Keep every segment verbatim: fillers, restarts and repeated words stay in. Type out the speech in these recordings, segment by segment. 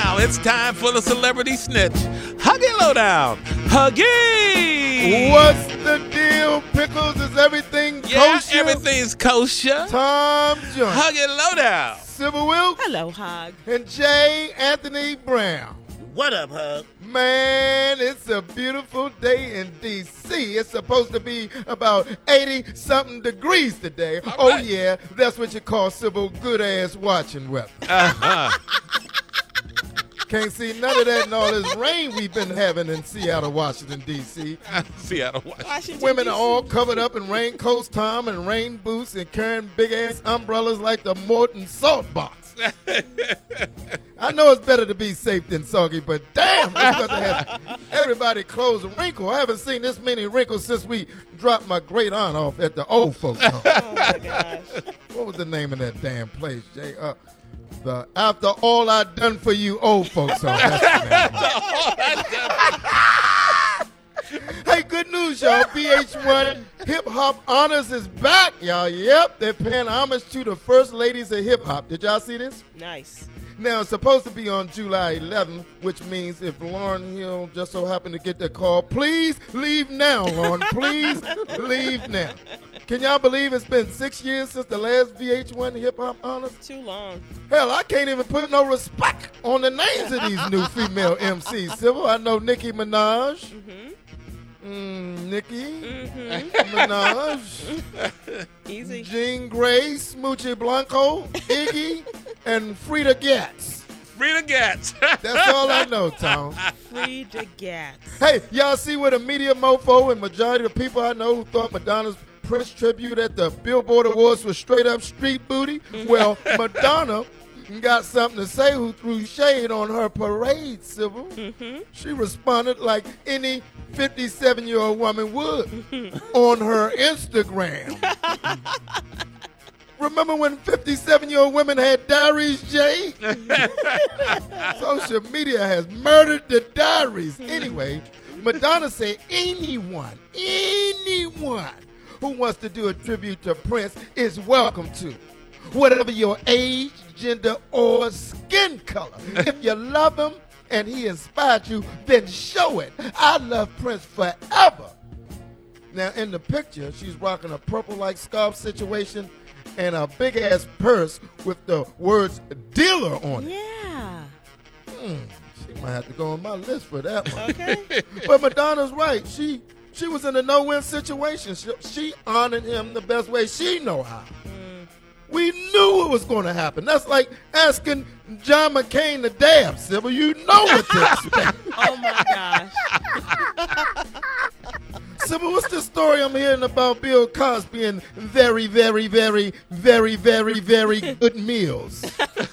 now it's time for the celebrity snitch. Huggy Lowdown. Huggy! What's the deal, Pickles? Is everything yeah, kosher? everything's kosher. Tom Jones. Huggy Lowdown. Sybil Wilkes. Hello, Hug. And J. Anthony Brown. What up, Hug? Man, it's a beautiful day in D C It's supposed to be about eighty-something degrees today. All oh, right. yeah, that's what you call Sybil good-ass watching weather. Uh-huh. Can't see none of that and all this rain we've been having in Seattle, Washington, D C Seattle, Washington. Washington, Women D C. are all covered up in raincoats, Tom, and rain boots and carrying big-ass umbrellas like the Morton Salt Box. I know it's better to be safe than soggy, but damn, it's got to have everybody clothes a wrinkle. I haven't seen this many wrinkles since we dropped my great aunt off at the old folks' home. Oh, my gosh. What was the name of that damn place, Jay? Uh, the After All I Done For You Old Folks Home. That's the name. Hey, good news, y'all. V H one Hip Hop Honors is back, y'all. Yep, they're paying homage to the first ladies of hip hop. Did y'all see this? Nice. Now, it's supposed to be on July eleventh, which means if Lauryn Hill just so happened to get that call, please leave now, Lauren. Please leave now. Can y'all believe it's been six years since the last V H one Hip Hop Honors? Too long. Hell, I can't even put no respect on the names of these new female M Cs. Sybil, I know Nicki Minaj. Mm-hmm. Mm, Nicki Mm-hmm. Minaj. Easy. Jean Grey, Smoochie Blanco, Iggy, and Frida Gatz. Frida Gatz. That's all I know, Tom. Free to get. Hey, y'all see where the media mofo and majority of the people I know who thought Madonna's Prince tribute at the Billboard Awards was straight up street booty? Well, Madonna got something to say who threw shade on her parade, Sybil. Mm-hmm. She responded like any fifty-seven-year-old woman would on her Instagram. Remember when fifty-seven-year-old women had diaries, Jay? Social media has murdered the diaries. Anyway, Madonna said anyone, anyone who wants to do a tribute to Prince is welcome to. Whatever your age, gender, or skin color. If you love him and he inspired you, then show it. I love Prince forever. Now, in the picture, she's rocking a purple-like scarf situation and a big-ass purse with the words dealer on it. Yeah. Hmm, she might have to go on my list for that one. Okay. But Madonna's right. She she was in a no-win situation. She, she honored him the best way she know how. Mm. We knew it was going to happen. That's like asking John McCain to dab, Sybil. You know what to expect. Oh, my gosh. Sybil, what's the story I'm hearing about Bill Cosby and very, very, very, very, very, very good meals?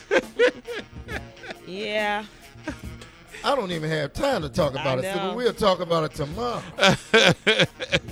Yeah. I don't even have time to talk about I it, Sybil. know. We'll talk about it tomorrow.